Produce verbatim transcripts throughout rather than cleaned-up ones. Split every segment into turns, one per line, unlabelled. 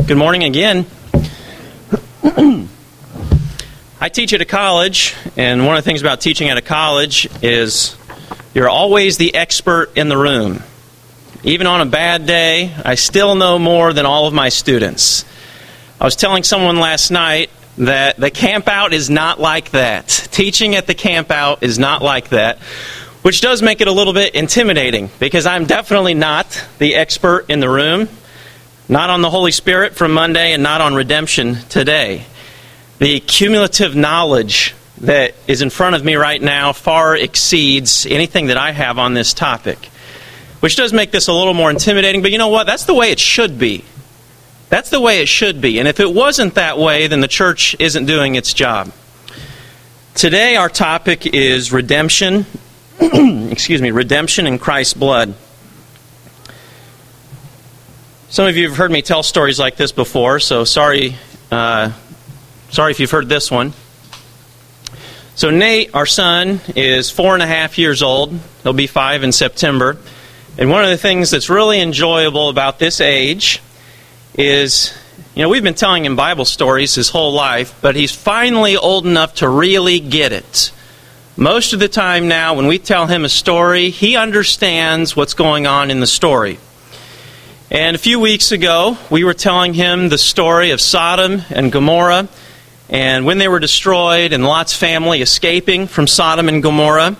Good morning again. I teach at a college, and one of the things about teaching at a college is you're always the expert in the room. Even on a bad day, I still know more than all of my students. I was telling someone last night that the camp out is not like that. Teaching at the camp out is not like that, which does make it a little bit intimidating, because I'm definitely not the expert in the room. Not on the Holy Spirit from Monday, and not on redemption today. The cumulative knowledge that is in front of me right now far exceeds anything that I have on this topic, which does make this a little more intimidating. But you know what? That's the way it should be. That's the way it should be. And if it wasn't that way, then the church isn't doing its job. Today our topic is redemption. excuse me, redemption in Christ's blood. Some of you have heard me tell stories like this before, so sorry, uh, sorry if you've heard this one. So Nate, our son, is four and a half years old. He'll be five in September. And one of the things that's really enjoyable about this age is, you know, we've been telling him Bible stories his whole life, but he's finally old enough to really get it. Most of the time now, when we tell him a story, he understands what's going on in the story. And a few weeks ago, we were telling him the story of Sodom and Gomorrah, and when they were destroyed, and Lot's family escaping from Sodom and Gomorrah,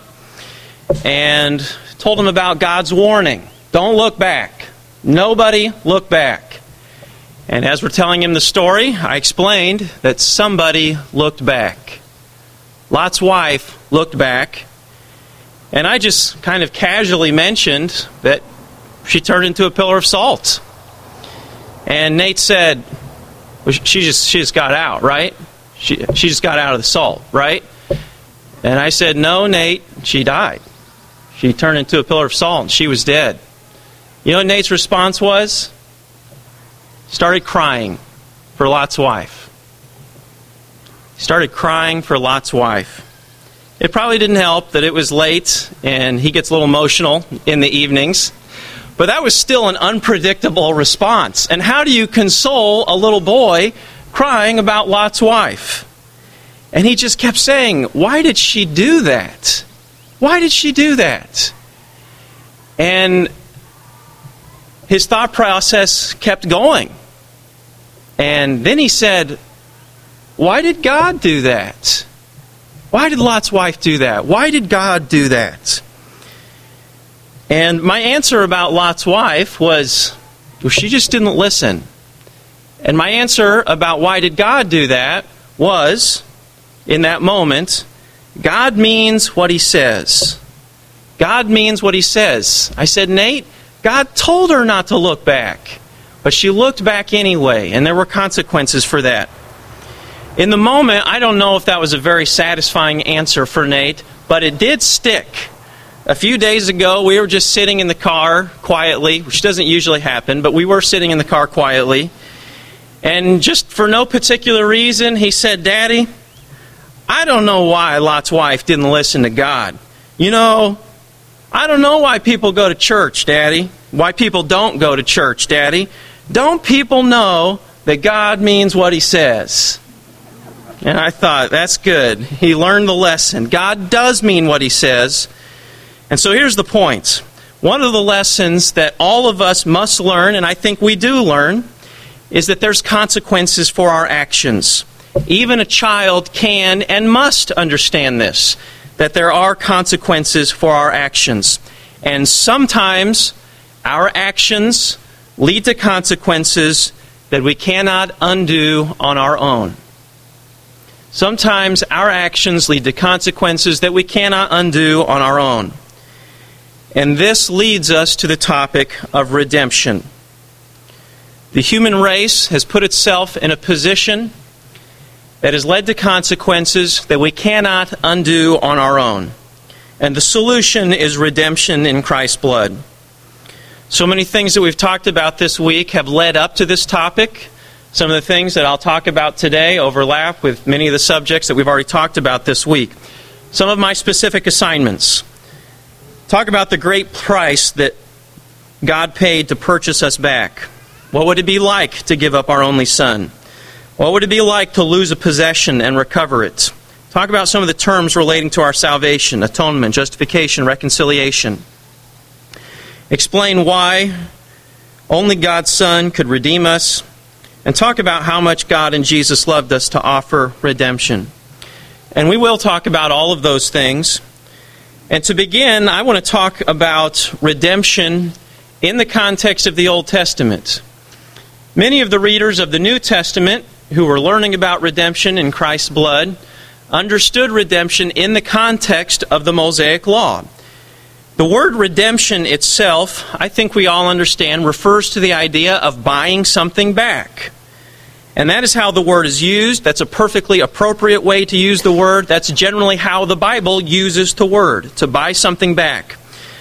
and told him about God's warning. Don't look back. Nobody look back. And as we're telling him the story, I explained that somebody looked back. Lot's wife looked back, and I just kind of casually mentioned that she turned into a pillar of salt. And Nate said, well, she just she just got out, right? She she just got out of the salt, right? And I said, no, Nate, she died. She turned into a pillar of salt, and she was dead. You know what Nate's response was? Started crying for Lot's wife. He started crying for Lot's wife. It probably didn't help that it was late, and he gets a little emotional in the evenings. But that was still an unpredictable response. And how do you console a little boy crying about Lot's wife? And he just kept saying, why did she do that? Why did she do that? And his thought process kept going. And then he said, why did God do that? Why did Lot's wife do that? Why did God do that? And my answer about Lot's wife was, well, she just didn't listen. And my answer about why did God do that was, in that moment, God means what He says. God means what He says. I said, Nate, God told her not to look back. But she looked back anyway, and there were consequences for that. In the moment, I don't know if that was a very satisfying answer for Nate, but it did stick. A few days ago, we were just sitting in the car quietly, which doesn't usually happen, but we were sitting in the car quietly. And just for no particular reason, he said, Daddy, I don't know why Lot's wife didn't listen to God. You know, I don't know why people go to church, Daddy. Why people don't go to church, Daddy. Don't people know that God means what He says? And I thought, that's good. He learned the lesson. God does mean what He says. And so here's the point. One of the lessons that all of us must learn, and I think we do learn, is that there's consequences for our actions. Even a child can and must understand this, that there are consequences for our actions. And sometimes our actions lead to consequences that we cannot undo on our own. Sometimes our actions lead to consequences that we cannot undo on our own. And this leads us to the topic of redemption. The human race has put itself in a position that has led to consequences that we cannot undo on our own. And the solution is redemption in Christ's blood. So many things that we've talked about this week have led up to this topic. Some of the things that I'll talk about today overlap with many of the subjects that we've already talked about this week. Some of my specific assignments. Talk about the great price that God paid to purchase us back. What would it be like to give up our only son? What would it be like to lose a possession and recover it? Talk about some of the terms relating to our salvation, atonement, justification, reconciliation. Explain why only God's Son could redeem us, and talk about how much God and Jesus loved us to offer redemption. And we will talk about all of those things. And to begin, I want to talk about redemption in the context of the Old Testament. Many of the readers of the New Testament who were learning about redemption in Christ's blood understood redemption in the context of the Mosaic Law. The word redemption itself, I think we all understand, refers to the idea of buying something back. And that is how the word is used. That's a perfectly appropriate way to use the word. That's generally how the Bible uses the word, to buy something back.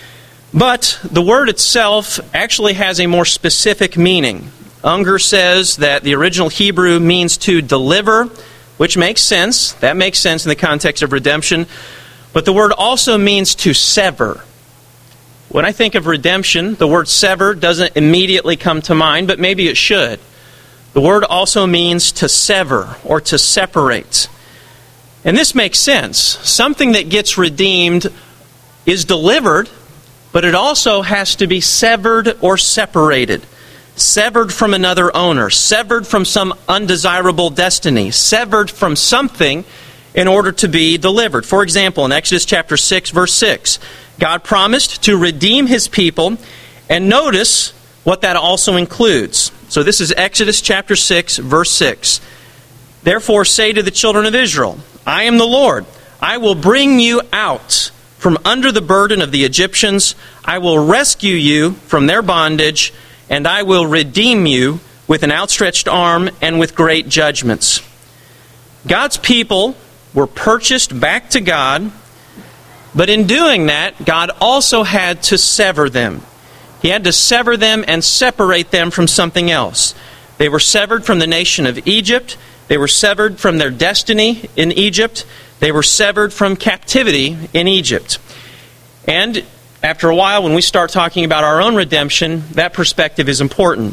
But the word itself actually has a more specific meaning. Unger says that the original Hebrew means to deliver, which makes sense. That makes sense in the context of redemption. But the word also means to sever. When I think of redemption, the word sever doesn't immediately come to mind, but maybe it should. The word also means to sever or to separate. And this makes sense. Something that gets redeemed is delivered, but it also has to be severed or separated. Severed from another owner, severed from some undesirable destiny, severed from something in order to be delivered. For example, in Exodus chapter six, verse six, God promised to redeem His people, and notice what that also includes. So this is Exodus chapter six, verse six. Therefore say to the children of Israel, I am the Lord. I will bring you out from under the burden of the Egyptians. I will rescue you from their bondage, and I will redeem you with an outstretched arm and with great judgments. God's people were purchased back to God, but in doing that, God also had to sever them. He had to sever them and separate them from something else. They were severed from the nation of Egypt. They were severed from their destiny in Egypt. They were severed from captivity in Egypt. And after a while, when we start talking about our own redemption, that perspective is important.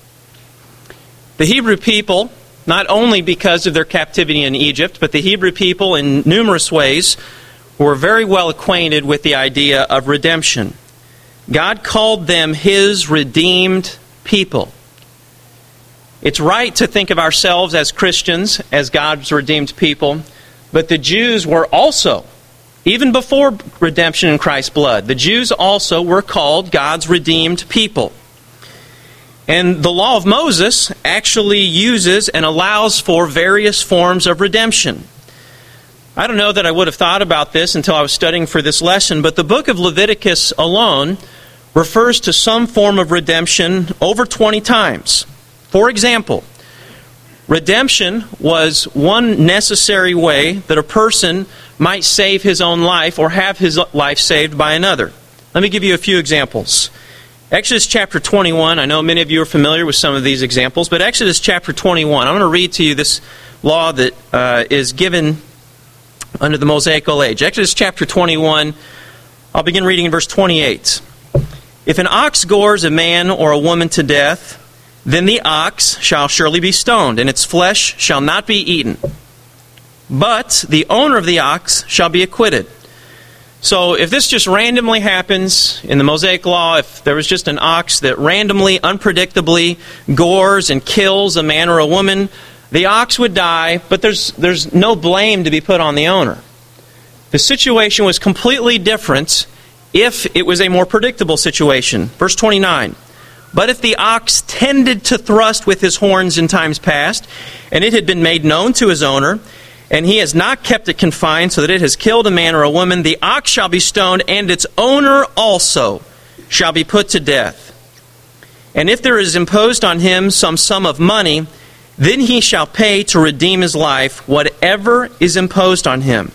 The Hebrew people, not only because of their captivity in Egypt, but the Hebrew people in numerous ways were very well acquainted with the idea of redemption. God called them His redeemed people. It's right to think of ourselves as Christians, as God's redeemed people, but the Jews were also, even before redemption in Christ's blood, the Jews also were called God's redeemed people. And the law of Moses actually uses and allows for various forms of redemption. I don't know that I would have thought about this until I was studying for this lesson, but the book of Leviticus alone refers to some form of redemption over twenty times. For example, redemption was one necessary way that a person might save his own life or have his life saved by another. Let me give you a few examples. Exodus chapter twenty-one, I know many of you are familiar with some of these examples, but Exodus chapter twenty-one, I'm going to read to you this law that uh, is given under the Mosaical age. Exodus chapter twenty-one, I'll begin reading in verse twenty-eight. If an ox gores a man or a woman to death, then the ox shall surely be stoned, and its flesh shall not be eaten. But the owner of the ox shall be acquitted. So if this just randomly happens in the Mosaic Law, if there was just an ox that randomly, unpredictably gores and kills a man or a woman, the ox would die, but there's there's no blame to be put on the owner. The situation was completely different if it was a more predictable situation. Verse twenty-nine. But if the ox tended to thrust with his horns in times past, and it had been made known to his owner, and he has not kept it confined so that it has killed a man or a woman, the ox shall be stoned, and its owner also shall be put to death. And if there is imposed on him some sum of money, then he shall pay to redeem his life whatever is imposed on him.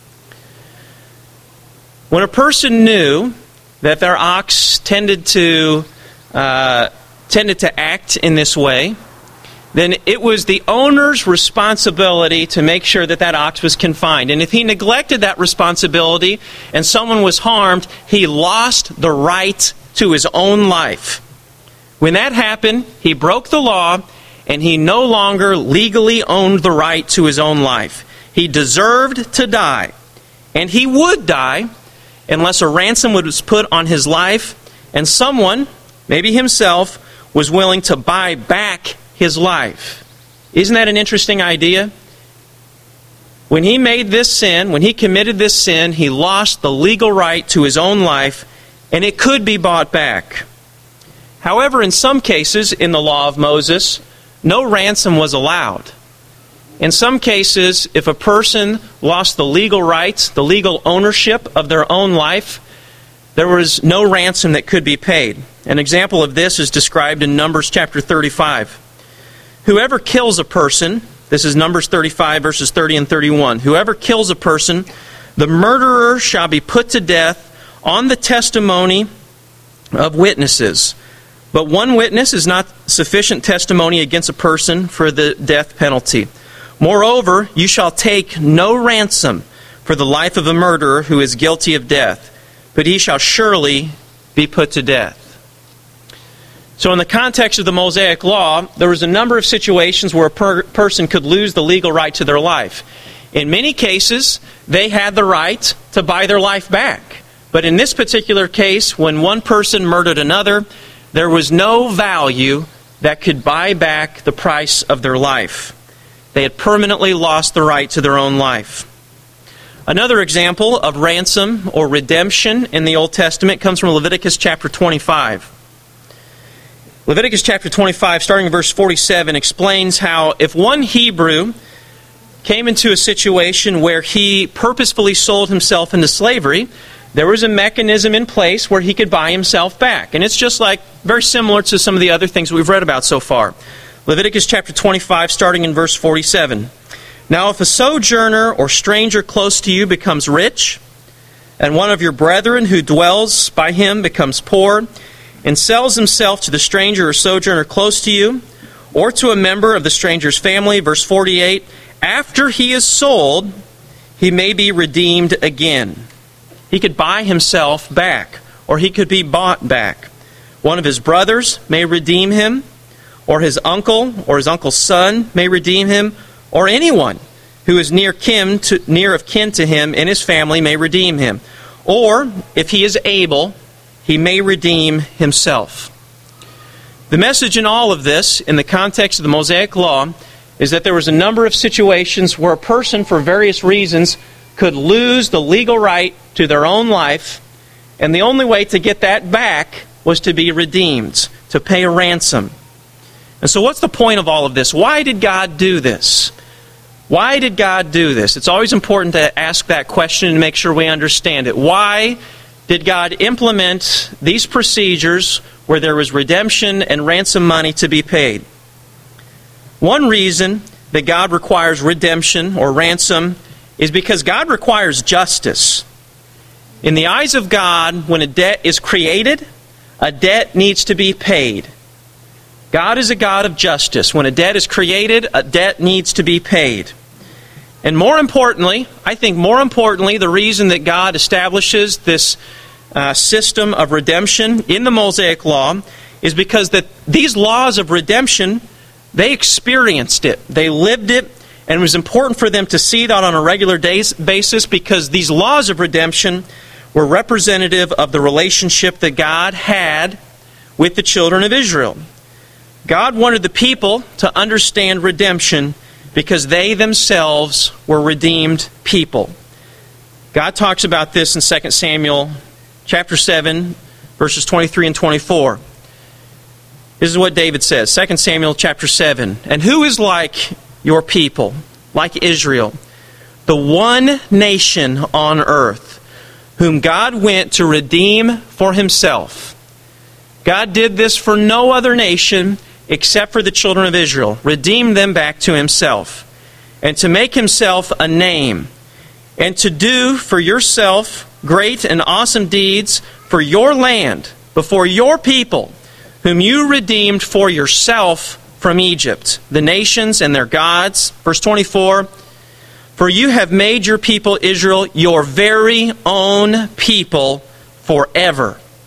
When a person knew that their ox tended to uh, tended to act in this way, then it was the owner's responsibility to make sure that that ox was confined. And if he neglected that responsibility and someone was harmed, he lost the right to his own life. When that happened, he broke the law, and he no longer legally owned the right to his own life. He deserved to die, and he would die unless a ransom was put on his life, and someone, maybe himself, was willing to buy back his life. Isn't that an interesting idea? When he made this sin, when he committed this sin, he lost the legal right to his own life, and it could be bought back. However, in some cases in the law of Moses, no ransom was allowed. In some cases, if a person lost the legal rights, the legal ownership of their own life, there was no ransom that could be paid. An example of this is described in Numbers chapter thirty-five. Whoever kills a person, this is Numbers thirty-five, verses thirty and thirty-one. Whoever kills a person, the murderer shall be put to death on the testimony of witnesses. But one witness is not sufficient testimony against a person for the death penalty. Moreover, you shall take no ransom for the life of a murderer who is guilty of death, but he shall surely be put to death. So in the context of the Mosaic Law, there was a number of situations where a per- person could lose the legal right to their life. In many cases, they had the right to buy their life back. But in this particular case, when one person murdered another, there was no value that could buy back the price of their life. They had permanently lost the right to their own life. Another example of ransom or redemption in the Old Testament comes from Leviticus chapter twenty-five. Leviticus chapter twenty-five, starting in verse forty-seven, explains how if one Hebrew came into a situation where he purposefully sold himself into slavery, there was a mechanism in place where he could buy himself back. And it's just like, very similar to some of the other things we've read about so far. Leviticus chapter twenty-five, starting in verse forty-seven. Now if a sojourner or stranger close to you becomes rich, and one of your brethren who dwells by him becomes poor, and sells himself to the stranger or sojourner close to you, or to a member of the stranger's family, verse forty-eight, after he is sold, he may be redeemed again. He could buy himself back, or he could be bought back. One of his brothers may redeem him, or his uncle or his uncle's son may redeem him, or anyone who is near kin to, near of kin to him in his family may redeem him. Or, if he is able, he may redeem himself. The message in all of this, in the context of the Mosaic Law, is that there was a number of situations where a person, for various reasons, could lose the legal right to their own life, and the only way to get that back was to be redeemed, to pay a ransom. And so what's the point of all of this? Why did God do this? Why did God do this? It's always important to ask that question and make sure we understand it. Why did God implement these procedures where there was redemption and ransom money to be paid? One reason that God requires redemption or ransom is because God requires justice. In the eyes of God, when a debt is created, a debt needs to be paid. God is a God of justice. When a debt is created, a debt needs to be paid. And more importantly, I think more importantly, the reason that God establishes this uh, system of redemption in the Mosaic Law is because that these laws of redemption, they experienced it. They lived it. And it was important for them to see that on a regular days basis because these laws of redemption were representative of the relationship that God had with the children of Israel. God wanted the people to understand redemption because they themselves were redeemed people. God talks about this in Second Samuel chapter seven, verses twenty-three and twenty-four. This is what David says, Second Samuel chapter seven. And who is like your people, like Israel, the one nation on earth, whom God went to redeem for himself? God did this for no other nation except for the children of Israel, redeemed them back to himself, and to make himself a name, and to do for yourself great and awesome deeds for your land, before your people, whom you redeemed for yourself from Egypt, the nations and their gods. Verse twenty-four, for you have made your people Israel your very own people forever.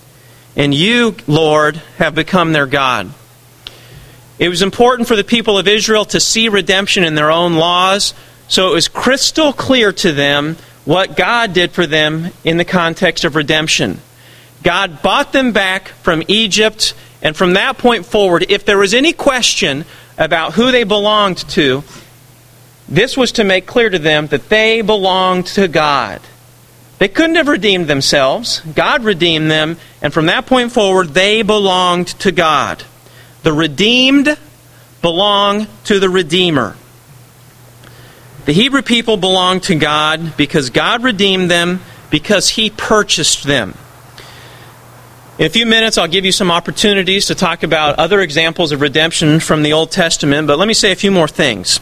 and you, Lord, have become their God. It was important for the people of Israel to see redemption in their own laws, so it was crystal clear to them what God did for them in the context of redemption. God bought them back from Egypt, and from that point forward, if there was any question about who they belonged to, this was to make clear to them that they belonged to God. They couldn't have redeemed themselves. God redeemed them, and from that point forward, they belonged to God. The redeemed belong to the Redeemer. The Hebrew people belonged to God because God redeemed them, because He purchased them. In a few minutes, I'll give you some opportunities to talk about other examples of redemption from the Old Testament, but let me say a few more things.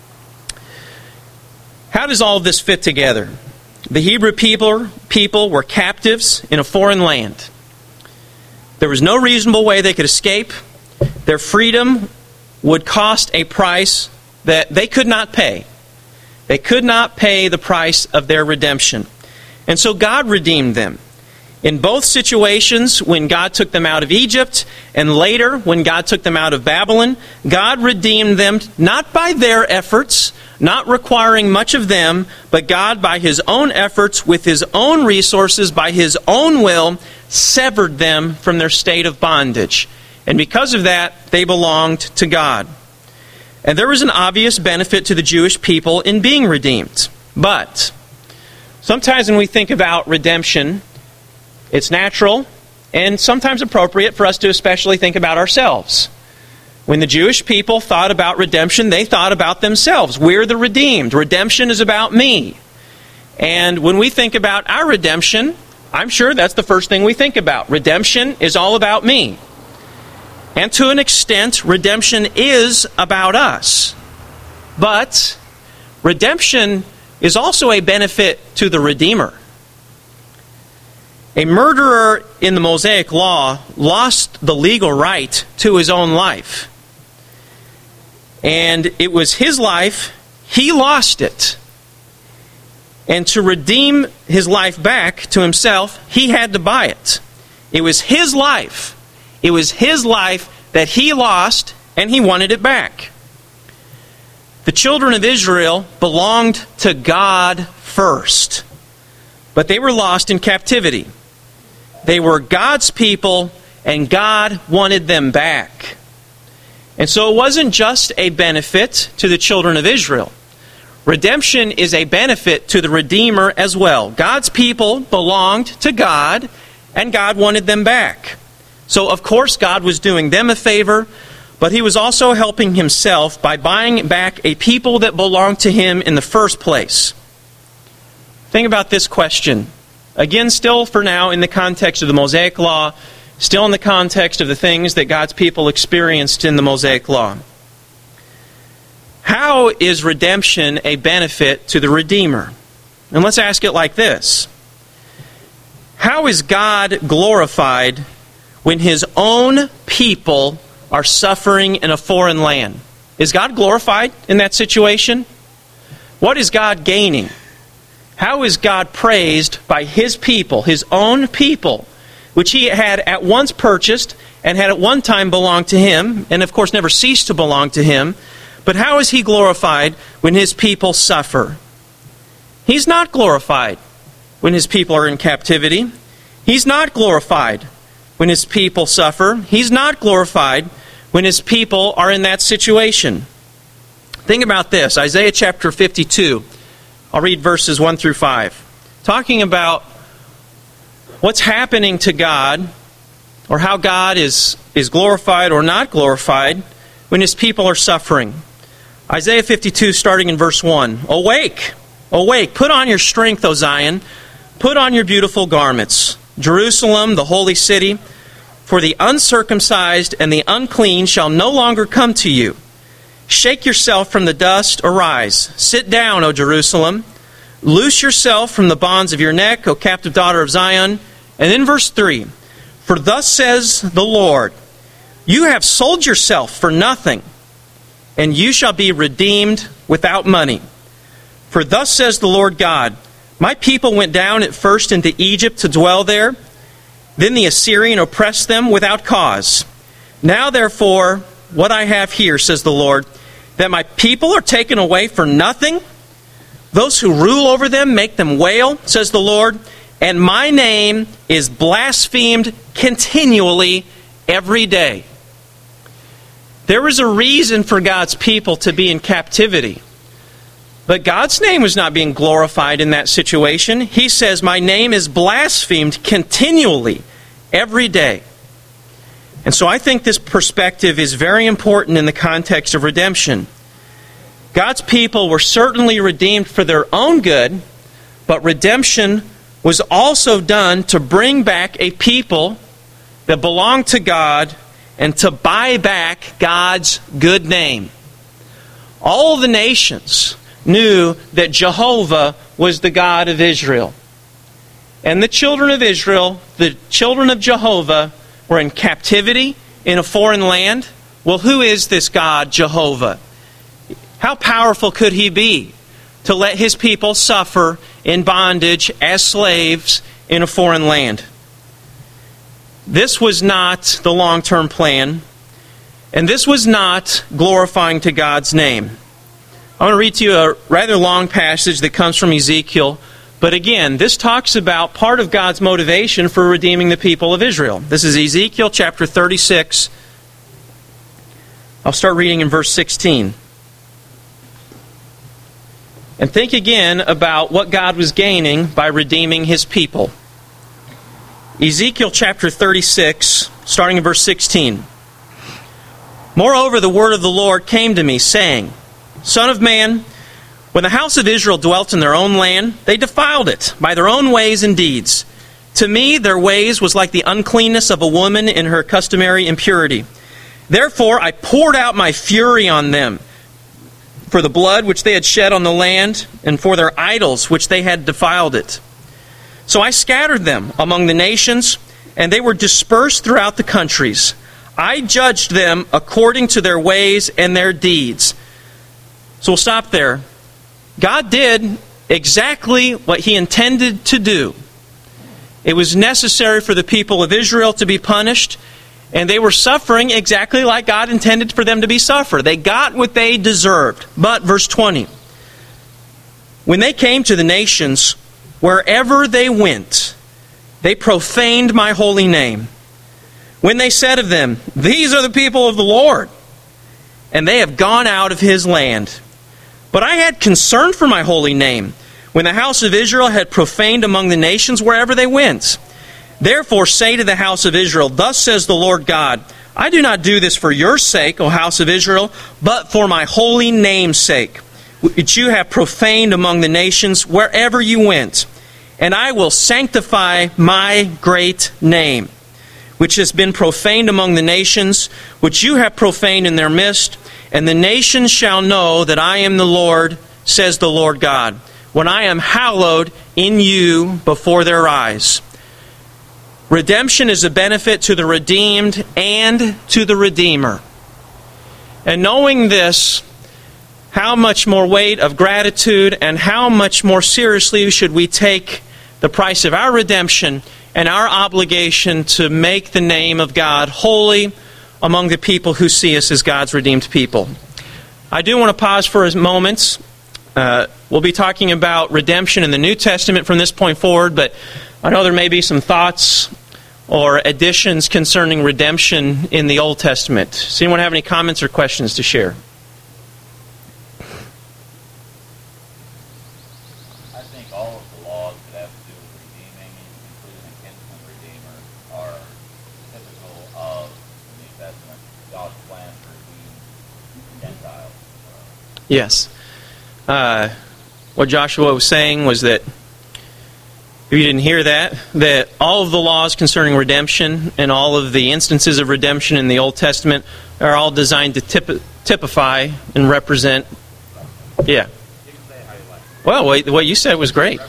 How does all of this fit together? The Hebrew people, people were captives in a foreign land. There was no reasonable way they could escape. Their freedom would cost a price that they could not pay. They could not pay the price of their redemption. And so God redeemed them. In both situations, when God took them out of Egypt, and later when God took them out of Babylon, God redeemed them not by their efforts, not requiring much of them, but God, by His own efforts, with His own resources, by His own will, severed them from their state of bondage. And because of that, they belonged to God. And there was an obvious benefit to the Jewish people in being redeemed. But sometimes when we think about redemption, it's natural and sometimes appropriate for us to especially think about ourselves. When the Jewish people thought about redemption, they thought about themselves. We're the redeemed. Redemption is about me. And when we think about our redemption, I'm sure that's the first thing we think about. Redemption is all about me. And to an extent, redemption is about us. But redemption is also a benefit to the Redeemer. A murderer in the Mosaic Law lost the legal right to his own life. And it was his life, he lost it. And to redeem his life back to himself, he had to buy it. It was his life. It was his life that he lost, and he wanted it back. The children of Israel belonged to God first, but they were lost in captivity. They were God's people, and God wanted them back. And so it wasn't just a benefit to the children of Israel. Redemption is a benefit to the Redeemer as well. God's people belonged to God, and God wanted them back. So, of course, God was doing them a favor, but He was also helping Himself by buying back a people that belonged to Him in the first place. Think about this question. Again, still for now in the context of the Mosaic Law, still in the context of the things that God's people experienced in the Mosaic Law. How is redemption a benefit to the Redeemer? And let's ask it like this. How is God glorified when His own people are suffering in a foreign land? Is God glorified in that situation? What is God gaining? How is God praised by His people, His own people, which He had at once purchased and had at one time belonged to Him, and of course never ceased to belong to Him? But how is He glorified when His people suffer? He's not glorified when His people are in captivity. He's not glorified when His people suffer. He's not glorified when His people are in that situation. Think about this. Isaiah chapter fifty-two. I'll read verses one through five. Talking about what's happening to God, or how God is, is glorified or not glorified when His people are suffering. Isaiah fifty-two, starting in verse one. Awake, awake, put on your strength, O Zion. Put on your beautiful garments, Jerusalem, the holy city. For the uncircumcised and the unclean shall no longer come to you. Shake yourself from the dust, arise. Sit down, O Jerusalem. Loose yourself from the bonds of your neck, O captive daughter of Zion. And then verse three. For thus says the Lord, you have sold yourself for nothing, and you shall be redeemed without money. For thus says the Lord God, my people went down at first into Egypt to dwell there, Then the Assyrian oppressed them without cause. Now therefore, what I have here, says the Lord, that my people are taken away for nothing. Those who rule over them make them wail, says the Lord, and my name is blasphemed continually every day. There was a reason for God's people to be in captivity. But God's name was not being glorified in that situation. He says, my name is blasphemed continually every day. And so I think this perspective is very important in the context of redemption. God's people were certainly redeemed for their own good, but redemption was also done to bring back a people that belonged to God and to buy back God's good name. All the nations knew that Jehovah was the God of Israel. And the children of Israel, the children of Jehovah, were in captivity in a foreign land. Well, who is this God, Jehovah? How powerful could He be to let His people suffer in bondage as slaves in a foreign land? This was not the long-term plan, and this was not glorifying to God's name. I want to read to you a rather long passage that comes from Ezekiel. But again, this talks about part of God's motivation for redeeming the people of Israel. This is Ezekiel chapter thirty-six. I'll start reading in verse sixteen. And think again about what God was gaining by redeeming His people. Ezekiel chapter thirty-six, starting in verse sixteen. Moreover, the word of the Lord came to me, saying, Son of man, when the house of Israel dwelt in their own land, they defiled it by their own ways and deeds. To me, their ways was like the uncleanness of a woman in her customary impurity. Therefore, I poured out my fury on them for the blood which they had shed on the land, and for their idols which they had defiled it. So I scattered them among the nations, and they were dispersed throughout the countries. I judged them according to their ways and their deeds. So we'll stop there. God did exactly what He intended to do. It was necessary for the people of Israel to be punished, and they were suffering exactly like God intended for them to be suffer. They got what they deserved. But, verse twenty, when they came to the nations, wherever they went, they profaned my holy name. When they said of them, These are the people of the Lord, and they have gone out of His land. But I had concern for my holy name, when the house of Israel had profaned among the nations wherever they went. Therefore say to the house of Israel, Thus says the Lord God, I do not do this for your sake, O house of Israel, but for my holy name's sake, which you have profaned among the nations wherever you went. And I will sanctify my great name, which has been profaned among the nations, which you have profaned in their midst. And the nations shall know that I am the Lord, says the Lord God, when I am hallowed in you before their eyes. Redemption is a benefit to the redeemed and to the Redeemer. And knowing this, how much more weight of gratitude and how much more seriously should we take the price of our redemption and our obligation to make the name of God holy among the people who see us as God's redeemed people. I do want to pause for a moment. Uh, we'll be talking about redemption in the New Testament from this point forward, but I know there may be some thoughts or additions concerning redemption in the Old Testament. Does anyone have any comments or questions to share?
I think all of the laws that have to do with redeeming, including the kinsman redeemer, are typical of the New Testament, God's plan for redeeming Gentiles.
Yes. Uh, what Joshua was saying was that, if you didn't hear that, that all of the laws concerning redemption and all of the instances of redemption in the Old Testament are all designed to typ- typify and represent. Yeah. Well, what you said was great.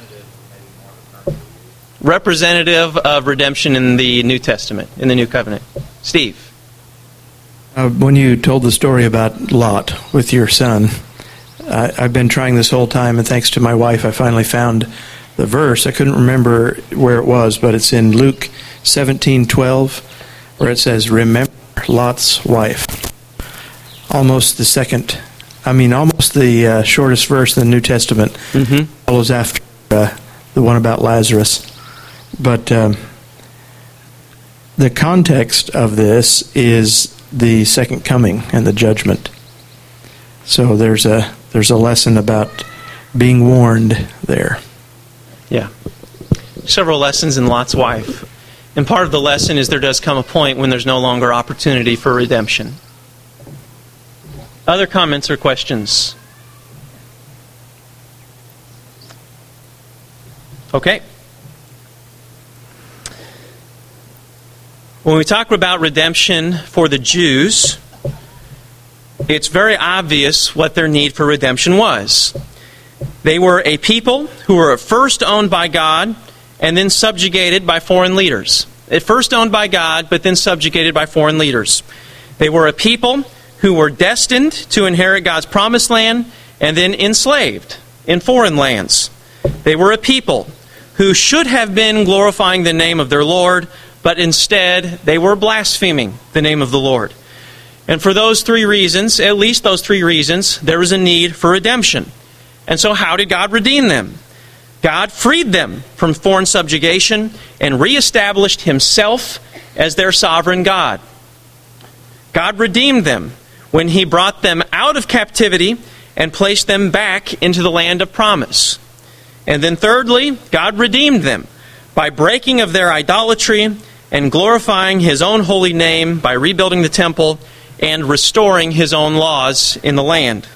Representative of redemption in the New Testament, in the New Covenant. Steve.
Uh, when you told the story about Lot with your son, I, I've been trying this whole time, and thanks to my wife, I finally found the verse. I couldn't remember where it was, but it's in Luke seventeen twelve, where it says, "Remember Lot's wife." Almost the second, I mean, almost the uh, shortest verse in the New Testament
Mm-hmm.
follows after uh, the one about Lazarus. But um, the context of this is the second coming and the judgment. So there's a there's a lesson about being warned there.
Yeah. Several lessons in Lot's wife. And part of the lesson is there does come a point when there's no longer opportunity for redemption. Other comments or questions? Okay. When we talk about redemption for the Jews, it's very obvious what their need for redemption was. They were a people who were at first owned by God and then subjugated by foreign leaders. At first owned by God, but then subjugated by foreign leaders. They were a people who were destined to inherit God's promised land and then enslaved in foreign lands. They were a people who should have been glorifying the name of their Lord, but instead they were blaspheming the name of the Lord. And for those three reasons, at least those three reasons, there was a need for redemption. And so how did God redeem them? God freed them from foreign subjugation and reestablished Himself as their sovereign God. God redeemed them when He brought them out of captivity and placed them back into the land of promise. And then thirdly, God redeemed them by breaking of their idolatry and glorifying His own holy name by rebuilding the temple and restoring His own laws in the land.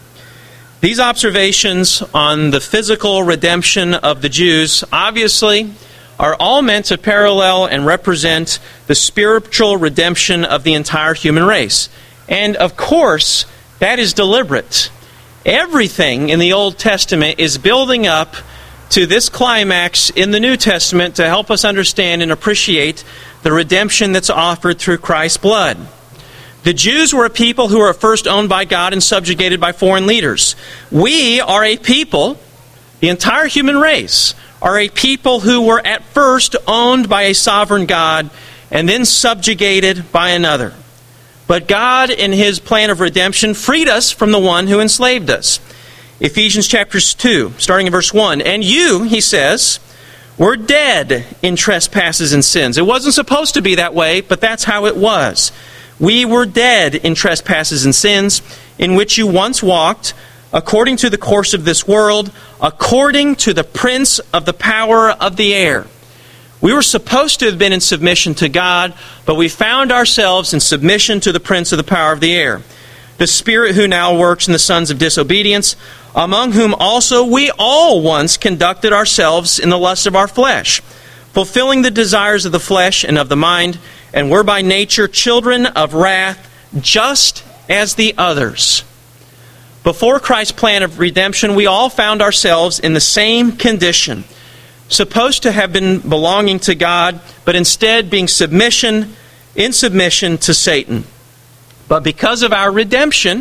These observations on the physical redemption of the Jews obviously are all meant to parallel and represent the spiritual redemption of the entire human race. And of course, that is deliberate. Everything in the Old Testament is building up to this climax in the New Testament to help us understand and appreciate the redemption that's offered through Christ's blood. The Jews were a people who were at first owned by God and subjugated by foreign leaders. We are a people, the entire human race, are a people who were at first owned by a sovereign God and then subjugated by another. But God, in His plan of redemption, freed us from the one who enslaved us. Ephesians chapter two, starting in verse one. "And you," he says, "were dead in trespasses and sins." It wasn't supposed to be that way, but that's how it was. "We were dead in trespasses and sins, in which you once walked, according to the course of this world, according to the prince of the power of the air." We were supposed to have been in submission to God, but we found ourselves in submission to the prince of the power of the air, the spirit who now works in the sons of disobedience, among whom also we all once conducted ourselves in the lust of our flesh, fulfilling the desires of the flesh and of the mind, and were by nature children of wrath, just as the others. Before Christ's plan of redemption, we all found ourselves in the same condition, supposed to have been belonging to God, but instead being submission, in submission to Satan. But because of our redemption,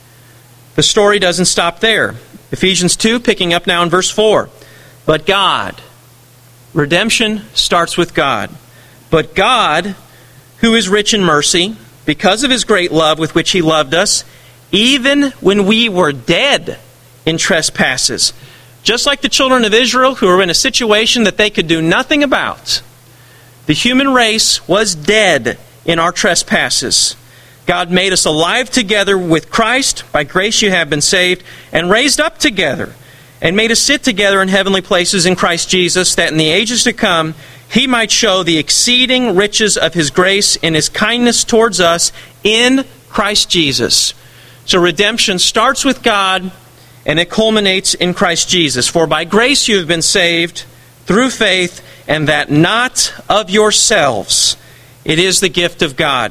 the story doesn't stop there. Ephesians two, picking up now in verse four. But God, redemption starts with God. But God, who is rich in mercy, because of His great love with which He loved us, even when we were dead in trespasses, just like the children of Israel who were in a situation that they could do nothing about, the human race was dead in our trespasses. God made us alive together with Christ. By grace you have been saved, and raised up together, and made us sit together in heavenly places in Christ Jesus, that in the ages to come He might show the exceeding riches of His grace in His kindness towards us in Christ Jesus. So redemption starts with God, and it culminates in Christ Jesus. For by grace you have been saved through faith, and that not of yourselves. It is the gift of God.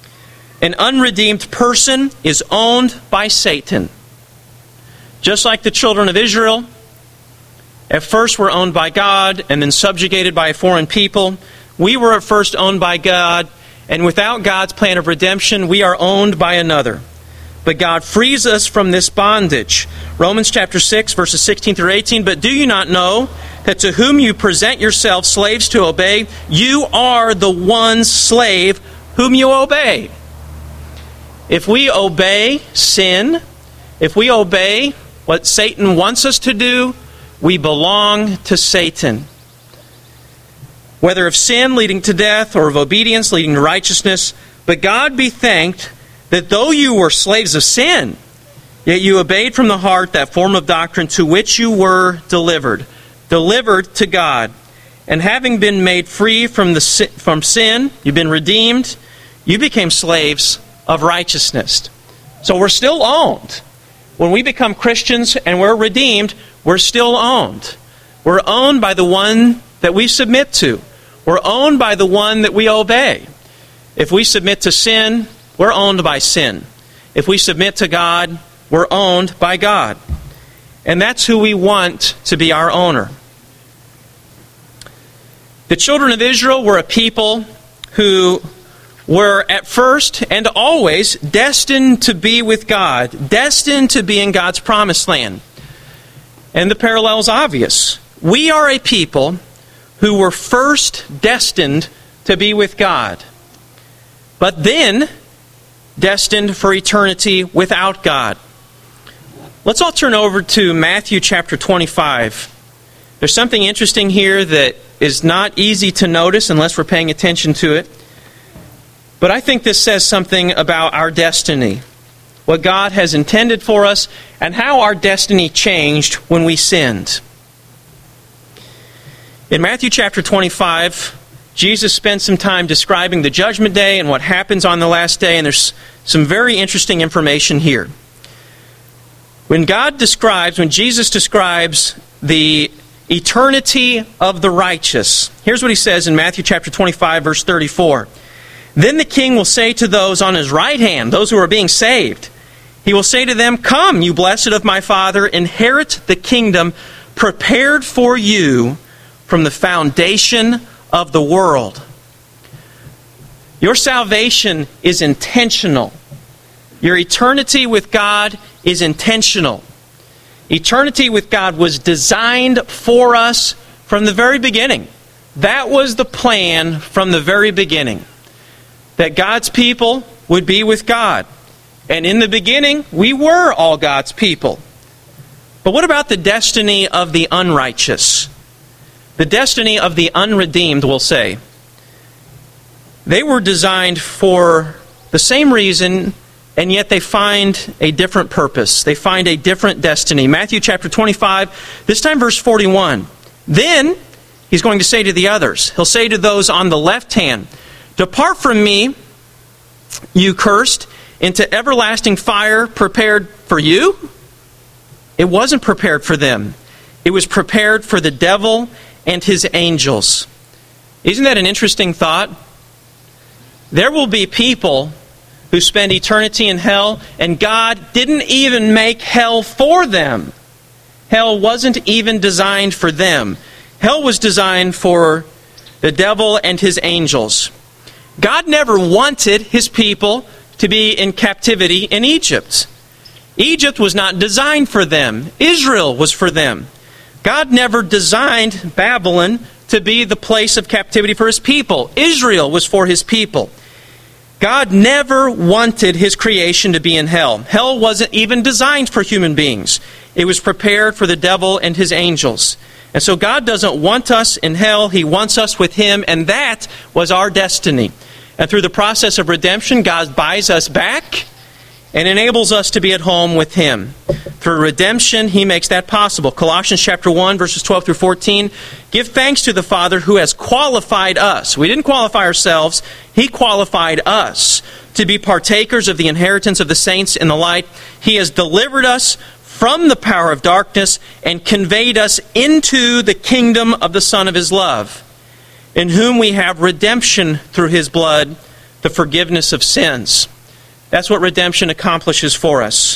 An unredeemed person is owned by Satan. Just like the children of Israel, at first were owned by God and then subjugated by a foreign people, we were at first owned by God, and without God's plan of redemption, we are owned by another. But God frees us from this bondage. Romans chapter six, verses sixteen through eighteen. "But do you not know that to whom you present yourselves slaves to obey, you are the one slave whom you obey. If we obey sin, if we obey what Satan wants us to do, we belong to Satan. Whether of sin leading to death or of obedience leading to righteousness, but God be thanked that though you were slaves of sin, yet you obeyed from the heart that form of doctrine to which you were delivered. Delivered to God. And having been made free from the from sin, you've been redeemed, you became slaves of righteousness. So we're still owned. When we become Christians and we're redeemed, we're still owned. We're owned by the one that we submit to. We're owned by the one that we obey. If we submit to sin, we're owned by sin. If we submit to God, we're owned by God. And that's who we want to be our owner. The children of Israel were a people who were at first and always destined to be with God, destined to be in God's promised land. And the parallel is obvious. We are a people who were first destined to be with God, but then destined for eternity without God. Let's all turn over to Matthew chapter twenty-five. There's something interesting here that is not easy to notice unless we're paying attention to it. But I think this says something about our destiny, what God has intended for us, and how our destiny changed when we sinned. In Matthew chapter twenty-five, Jesus spends some time describing the judgment day and what happens on the last day, and there's some very interesting information here. When God describes, when Jesus describes the eternity of the righteous, here's what he says in Matthew chapter twenty-five, verse thirty-four. Then the king will say to those on his right hand, those who are being saved, he will say to them, "Come, you blessed of my Father, inherit the kingdom prepared for you from the foundation of the world." Your salvation is intentional. Your eternity with God is intentional. Eternity with God was designed for us from the very beginning. That was the plan from the very beginning. That God's people would be with God. And in the beginning, we were all God's people. But what about the destiny of the unrighteous? The destiny of the unredeemed, we'll say. They were designed for the same reason, and yet they find a different purpose. They find a different destiny. Matthew chapter twenty-five, this time verse forty-one. Then he's going to say to the others, he'll say to those on the left hand, "Depart from me, you cursed, into everlasting fire prepared for you." It wasn't prepared for them. It was prepared for the devil and his angels. Isn't that an interesting thought? There will be people who spend eternity in hell, and God didn't even make hell for them. Hell wasn't even designed for them. Hell was designed for the devil and his angels. God never wanted his people to be in captivity in Egypt. Egypt was not designed for them. Israel was for them. God never designed Babylon to be the place of captivity for his people. Israel was for his people. God never wanted his creation to be in hell. Hell wasn't even designed for human beings. It was prepared for the devil and his angels. And so God doesn't want us in hell. He wants us with him, and that was our destiny. And through the process of redemption, God buys us back and enables us to be at home with him. Through redemption, he makes that possible. Colossians chapter one, verses twelve through fourteen. Give thanks to the Father who has qualified us. We didn't qualify ourselves. He qualified us to be partakers of the inheritance of the saints in the light. He has delivered us from the power of darkness and conveyed us into the kingdom of the Son of his love, in whom we have redemption through his blood, the forgiveness of sins. That's what redemption accomplishes for us.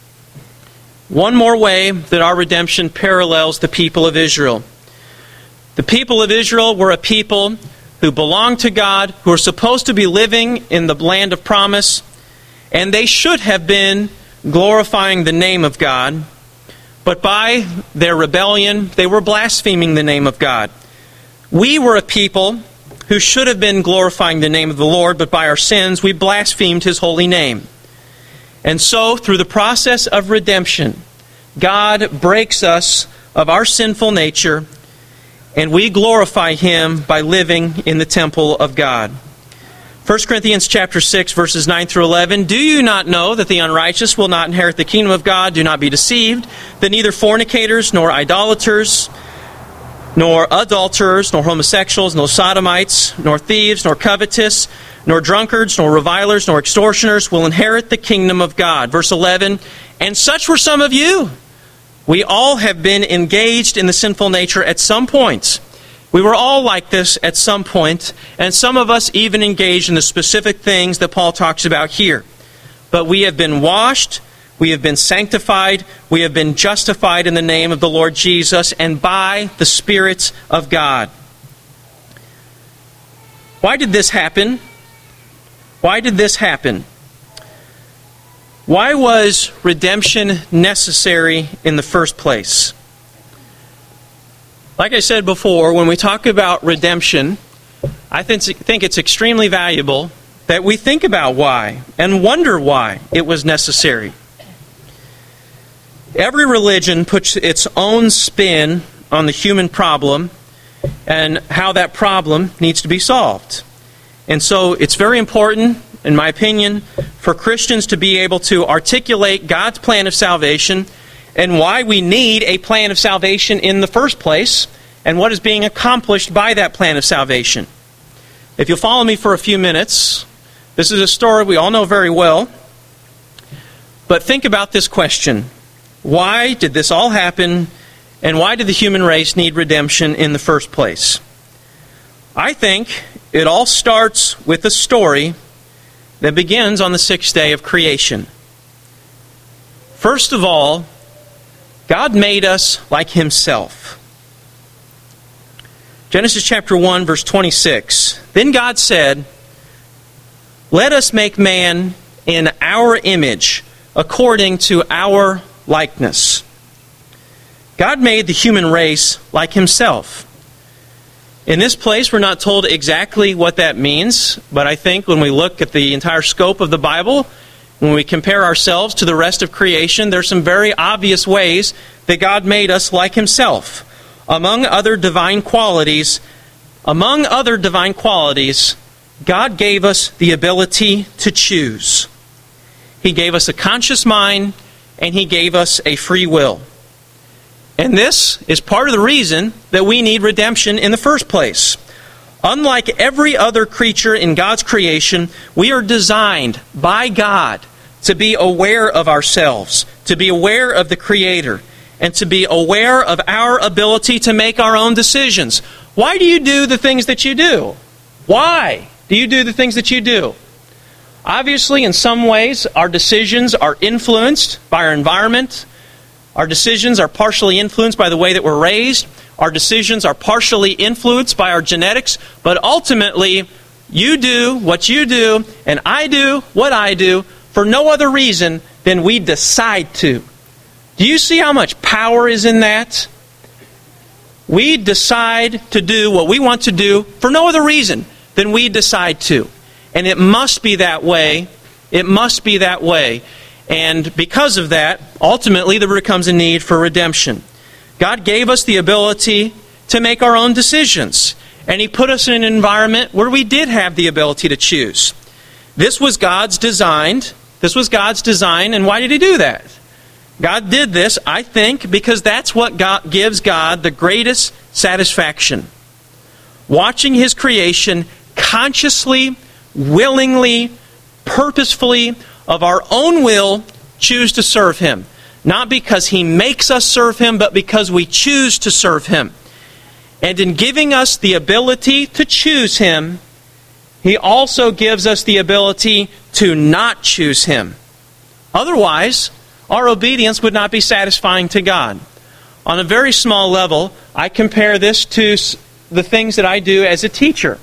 One more way that our redemption parallels the people of Israel. The people of Israel were a people who belonged to God, who were supposed to be living in the land of promise, and they should have been glorifying the name of God. But by their rebellion, they were blaspheming the name of God. We were a people who should have been glorifying the name of the Lord, but by our sins, we blasphemed His holy name. And so, through the process of redemption, God breaks us of our sinful nature, and we glorify Him by living in the temple of God. First Corinthians chapter six, verses nine through eleven, "Do you not know that the unrighteous will not inherit the kingdom of God? Do not be deceived, that neither fornicators, nor idolaters, nor adulterers, nor homosexuals, nor sodomites, nor thieves, nor covetous, nor drunkards, nor revilers, nor extortioners will inherit the kingdom of God." Verse eleven, "And such were some of you. We all have been engaged in the sinful nature at some point. We were all like this at some point, and some of us even engaged in the specific things that Paul talks about here. But we have been washed, we have been sanctified, we have been justified in the name of the Lord Jesus and by the Spirit of God." Why did this happen? Why did this happen? Why was redemption necessary in the first place? Like I said before, when we talk about redemption, I think it's extremely valuable that we think about why and wonder why it was necessary. Every religion puts its own spin on the human problem and how that problem needs to be solved. And so it's very important, in my opinion, for Christians to be able to articulate God's plan of salvation and why we need a plan of salvation in the first place and what is being accomplished by that plan of salvation. If you'll follow me for a few minutes, this is a story we all know very well. But think about this question. Why did this all happen, and why did the human race need redemption in the first place? I think it all starts with a story that begins on the sixth day of creation. First of all, God made us like Himself. Genesis chapter one, verse twenty-six. "Then God said, 'Let us make man in our image, according to our likeness.'" God made the human race like Himself. In this place, we're not told exactly what that means, but I think when we look at the entire scope of the Bible, when we compare ourselves to the rest of creation, there's some very obvious ways that God made us like Himself. Among other divine qualities, among other divine qualities, God gave us the ability to choose. He gave us a conscious mind, and He gave us a free will. And this is part of the reason that we need redemption in the first place. Unlike every other creature in God's creation, we are designed by God to be aware of ourselves, to be aware of the Creator, and to be aware of our ability to make our own decisions. Why do you do the things that you do? Why do you do the things that you do? Obviously, in some ways, our decisions are influenced by our environment. Our decisions are partially influenced by the way that we're raised. Our decisions are partially influenced by our genetics. But ultimately, you do what you do, and I do what I do, for no other reason than we decide to. Do you see how much power is in that? We decide to do what we want to do for no other reason than we decide to. And it must be that way. It must be that way. And because of that, ultimately there becomes a need for redemption. God gave us the ability to make our own decisions. And He put us in an environment where we did have the ability to choose. This was God's design. This was God's design. And why did He do that? God did this, I think, because that's what God gives God the greatest satisfaction. Watching His creation consciously, willingly, purposefully, of our own will, choose to serve Him. Not because He makes us serve Him, but because we choose to serve Him. And in giving us the ability to choose Him, He also gives us the ability to not choose Him. Otherwise, our obedience would not be satisfying to God. On a very small level, I compare this to the things that I do as a teacher.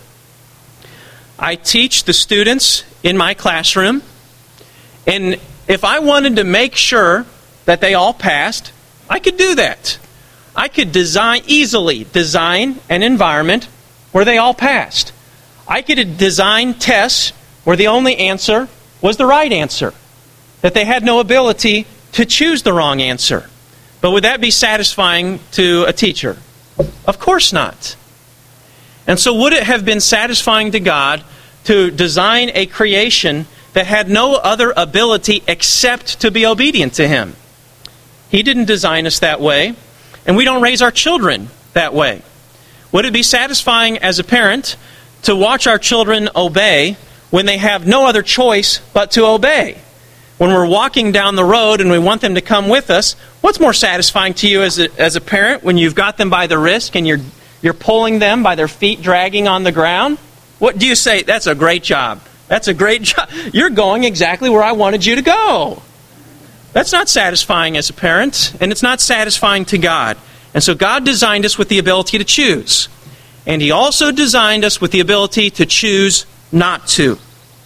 I teach the students in my classroom, and if I wanted to make sure that they all passed, I could do that. I could design, easily design an environment where they all passed. I could design tests where the only answer was the right answer, that they had no ability to choose the wrong answer. But would that be satisfying to a teacher? Of course not. And so would it have been satisfying to God to design a creation that had no other ability except to be obedient to Him? He didn't design us that way, and we don't raise our children that way. Would it be satisfying as a parent to watch our children obey when they have no other choice but to obey? When we're walking down the road and we want them to come with us, what's more satisfying to you as a, as a parent when you've got them by the wrist and you're you're pulling them by their feet dragging on the ground? What do you say? That's a great job. That's a great job. You're going exactly where I wanted you to go. That's not satisfying as a parent, and it's not satisfying to God. And so God designed us with the ability to choose. And He also designed us with the ability to choose not to.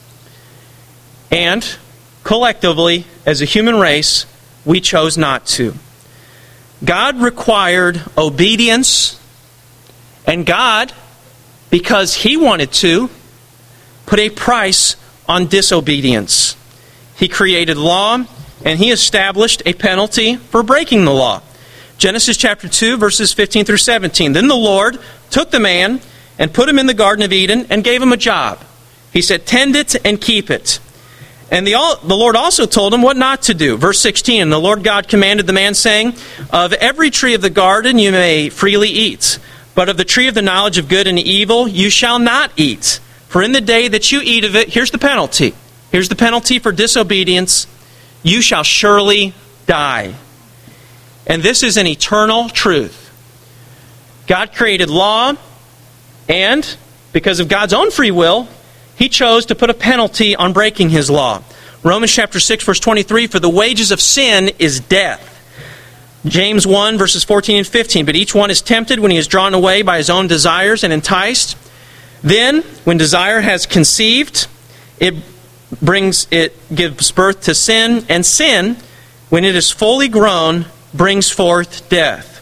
And collectively, as a human race, we chose not to. God required obedience, and God, because He wanted to, put a price on disobedience. He created law, and He established a penalty for breaking the law. Genesis chapter two, verses fifteen through seventeen. Then the Lord took the man and put him in the Garden of Eden and gave him a job. He said, "Tend it and keep it." And the, the Lord also told him what not to do. Verse sixteen, "And the Lord God commanded the man, saying, Of every tree of the garden you may freely eat, but of the tree of the knowledge of good and evil you shall not eat. For in the day that you eat of it," here's the penalty. Here's the penalty for disobedience. "You shall surely die." And this is an eternal truth. God created law, and because of God's own free will, He chose to put a penalty on breaking His law. Romans chapter six, verse twenty-three, "For the wages of sin is death." James one, verses fourteen and fifteen, "But each one is tempted when he is drawn away by his own desires and enticed. Then, when desire has conceived, it brings it gives birth to sin, and sin, when it is fully grown, brings forth death."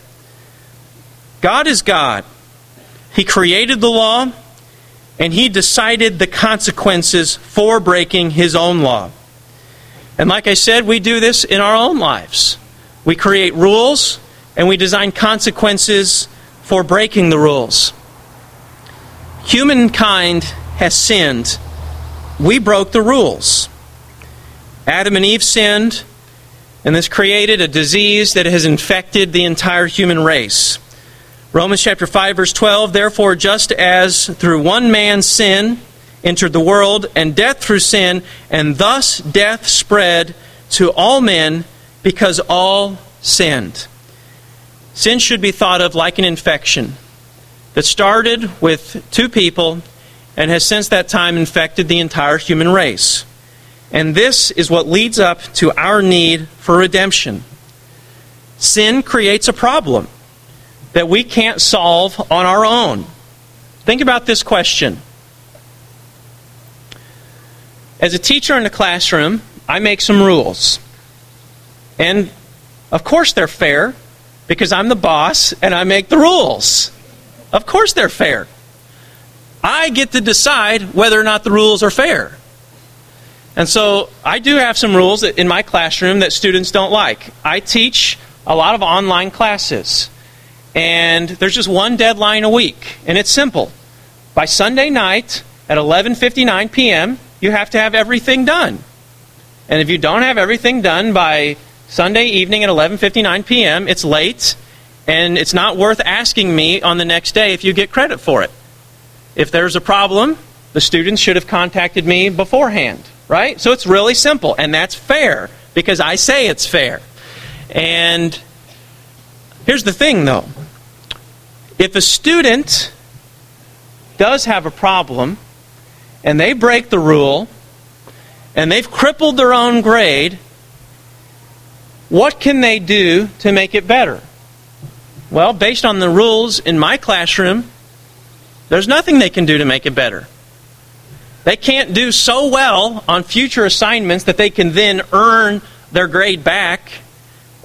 God is God. He created the law, and He decided the consequences for breaking His own law. And like I said, we do this in our own lives. We create rules, and we design consequences for breaking the rules. Humankind has sinned. We broke the rules. Adam and Eve sinned, and this created a disease that has infected the entire human race. Romans chapter five, verse twelve, "Therefore, just as through one man's sin entered the world, and death through sin, and thus death spread to all men, because all sinned." Sin should be thought of like an infection that started with two people and has since that time infected the entire human race. And this is what leads up to our need for redemption. Sin creates a problem that we can't solve on our own. Think about this question. As a teacher in the classroom, I make some rules. And of course they're fair, because I'm the boss and I make the rules. Of course they're fair. I get to decide whether or not the rules are fair. And so I do have some rules in my classroom that students don't like. I teach a lot of online classes. And there's just one deadline a week. And it's simple. By Sunday night at eleven fifty-nine p.m., you have to have everything done. And if you don't have everything done by Sunday evening at eleven fifty-nine p.m., it's late. And it's not worth asking me on the next day if you get credit for it. If there's a problem, the students should have contacted me beforehand. Right? So it's really simple. And that's fair, because I say it's fair. And here's the thing, though. If a student does have a problem, and they break the rule, and they've crippled their own grade, what can they do to make it better? Well, based on the rules in my classroom, there's nothing they can do to make it better. They can't do so well on future assignments that they can then earn their grade back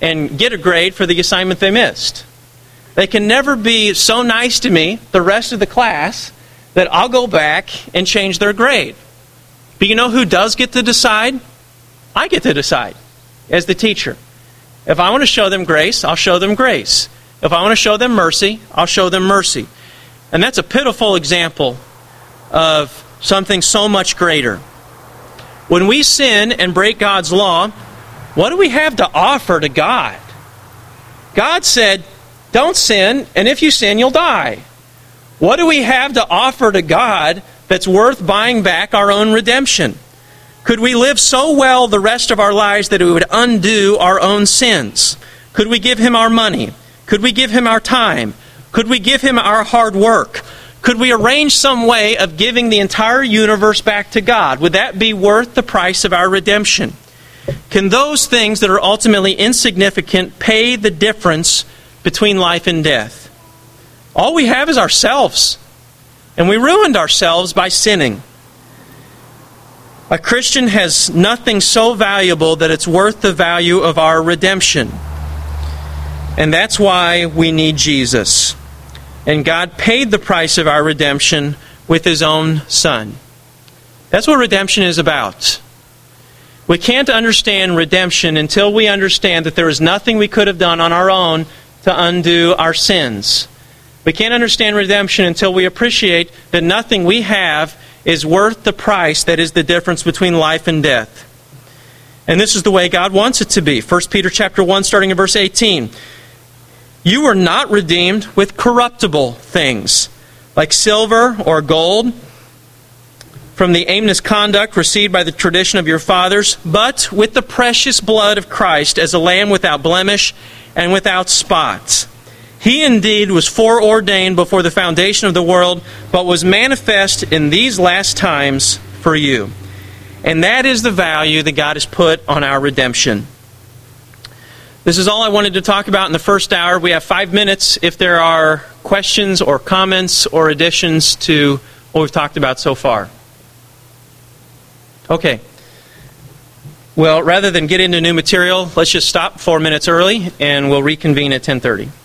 and get a grade for the assignment they missed. They can never be so nice to me, the rest of the class, that I'll go back and change their grade. But you know who does get to decide? I get to decide as the teacher. If I want to show them grace, I'll show them grace. If I want to show them mercy, I'll show them mercy. And that's a pitiful example of something so much greater. When we sin and break God's law, what do we have to offer to God? God said, don't sin, and if you sin, you'll die. What do we have to offer to God that's worth buying back our own redemption? Could we live so well the rest of our lives that it would undo our own sins? Could we give Him our money? Could we give Him our time? Could we give Him our hard work? Could we arrange some way of giving the entire universe back to God? Would that be worth the price of our redemption? Can those things that are ultimately insignificant pay the difference between life and death? All we have is ourselves, and we ruined ourselves by sinning. A Christian has nothing so valuable that it's worth the value of our redemption. And that's why we need Jesus. And God paid the price of our redemption with His own Son. That's what redemption is about. We can't understand redemption until we understand that there is nothing we could have done on our own to undo our sins. We can't understand redemption until we appreciate that nothing we have is worth the price that is the difference between life and death. And this is the way God wants it to be. First Peter chapter one, starting in verse eighteen. You were not redeemed with corruptible things, like silver or gold, from the aimless conduct received by the tradition of your fathers, but with the precious blood of Christ as a lamb without blemish and without spot. He indeed was foreordained before the foundation of the world, but was manifest in these last times for you. And that is the value that God has put on our redemption. This is all I wanted to talk about in the first hour. We have five minutes if there are questions or comments or additions to what we've talked about so far. Okay. Well, rather than get into new material, let's just stop four minutes early and we'll reconvene at ten thirty.